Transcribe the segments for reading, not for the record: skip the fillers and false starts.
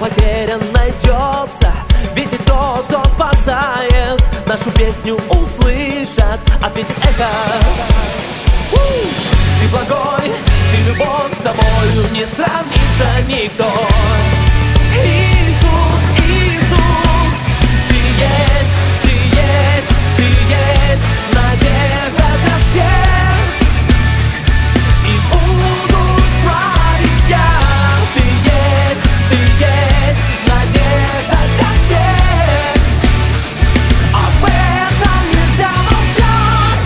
потерян, найдется, ведь ты тот, кто спасает. Нашу песню услышат, ответит эхо. Ты благой, ты любовь, с тобою не сравнится никто. Иисус, Иисус, ты есть, ты есть, ты есть надежда для всех. И буду славить я. Ты есть надежда для всех. Об этом нельзя молчать.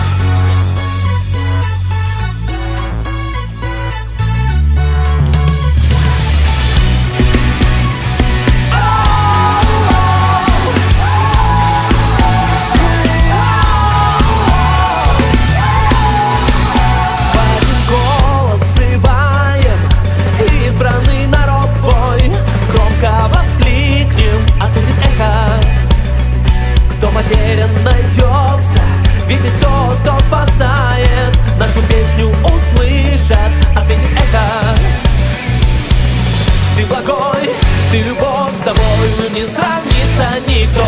В один голос взываем, избранный народ твой. Громко воскликнем, ответит эхо. Кто потерян, найдется, ведь ты тот, кто спасает. Нашу песню услышат, ответит эхо. Ты благой, ты любовь, с тобою не сравнится никто.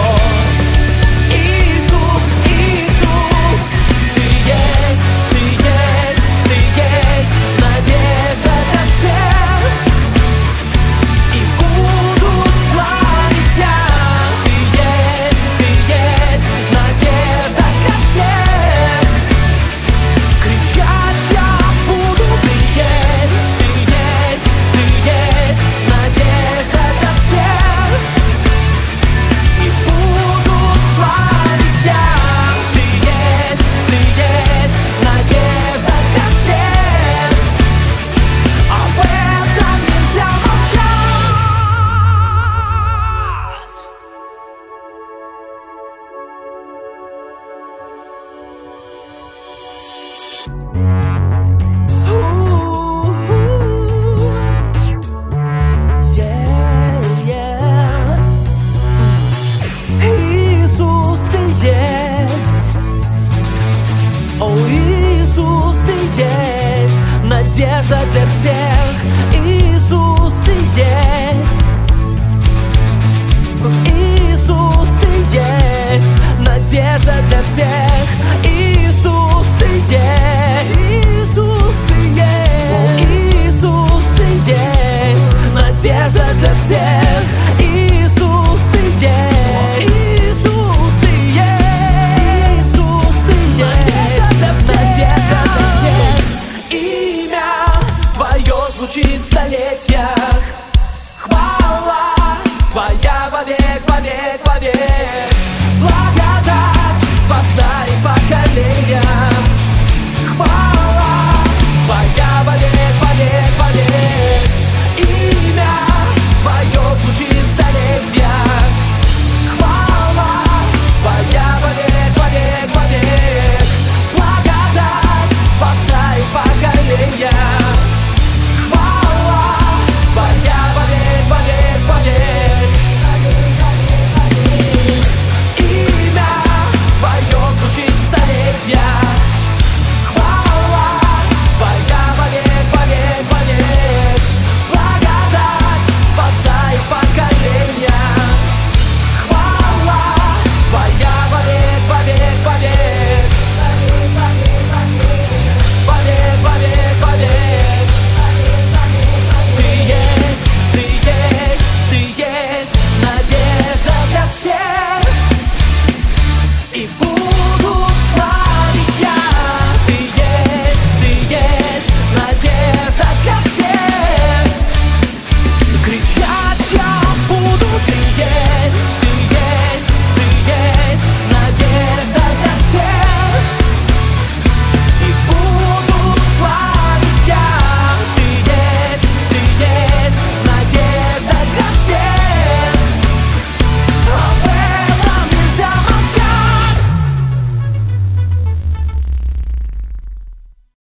Иисус, Иисус, ты есть, ты есть, ты есть надежда для всех. И буду славить я. Ты есть надежда для всех. Кричать я буду. Ты есть надежда для всех. И буду славить я. Ты есть надежда для всех. Об этом нельзя молчать. Иисус, ты есть. О, Иисус, ты есть надежда для всех. Иисус, ты есть. Иисус, ты есть надежда для всех. Иисус, ты есть. Иисус, ты есть. О, Иисус, ты есть надежда для всех.